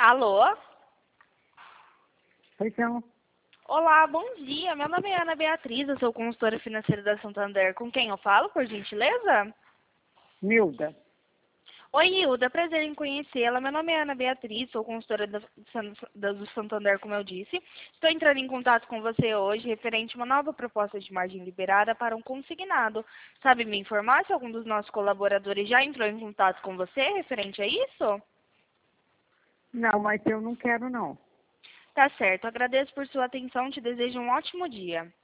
Alô? Pois não. Olá, bom dia. Meu nome é Ana Beatriz, eu sou consultora financeira da Santander. Com quem eu falo, por gentileza? Nilda. Oi, Hilda. Prazer em conhecê-la. Meu nome é Ana Beatriz, sou consultora do Santander, como eu disse. Estou entrando em contato com você hoje referente a uma nova proposta de margem liberada para um consignado. Sabe me informar se algum dos nossos colaboradores já entrou em contato com você referente a isso? Não, mas eu não quero não. Tá certo. Agradeço por sua atenção. Te desejo um ótimo dia.